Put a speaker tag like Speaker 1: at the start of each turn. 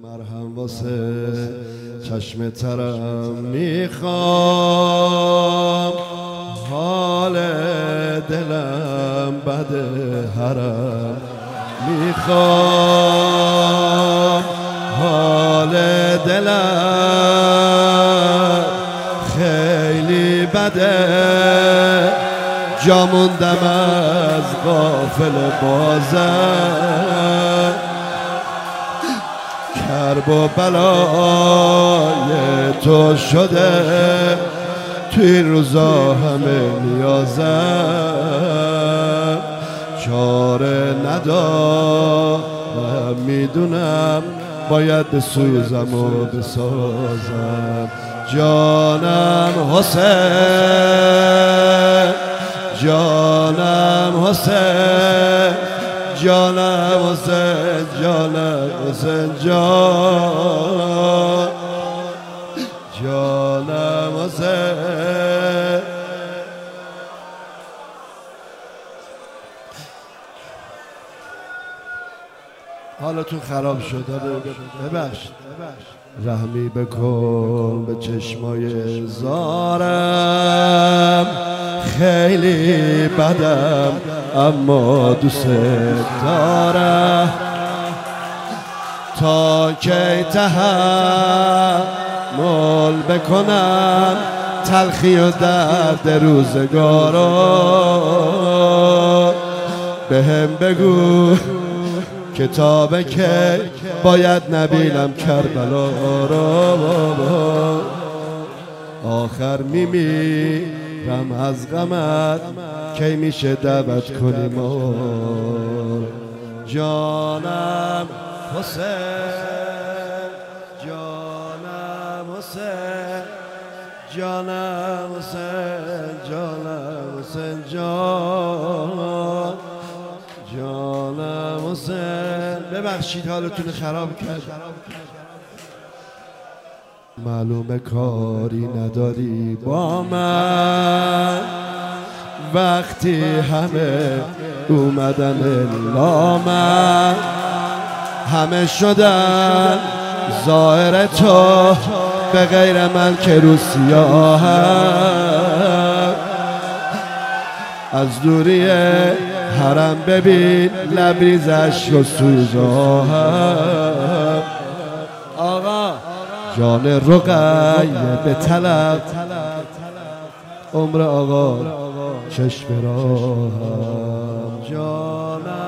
Speaker 1: مرهم واسه چشم ترم میخوام، حال دلم بده حرم میخوام، حال دلم خیلی بده، جا موندم از غافل بازم، کرب و بلای تو شده توی این روزا همه نیازم، چاره ندارم میدونم باید بسوزم و بسازم. جانم حسین، جانم حسین، جانم حسین، جانم حسین، جانم حسین. حالتون خراب شده، ببخشید، رحمی بکن به چشمای زارم، خیلی بدم اما دوست دارم، تا کی تحمل بکنم تلخی و درد روزگارو، بهم بگو کتاب که باید نبینم کربلا رو، آخر میمیرم از غمت کی میشه دعوت کنی ما. جانم حسین، جانم حسین، جانم حسین، جانم حسین، جانم حسین. ببخشید حالتون خراب کرد. معلومه کاری نداری با من وقتی همه اومدن الا من، همه شدن ظاهر تو به غیر من که رو سیاهم، از دوری حرم ببین لبریز اشک و سوزاهم. آقا جان رقیه به طلب، عمر آقا چشم راهم. جانم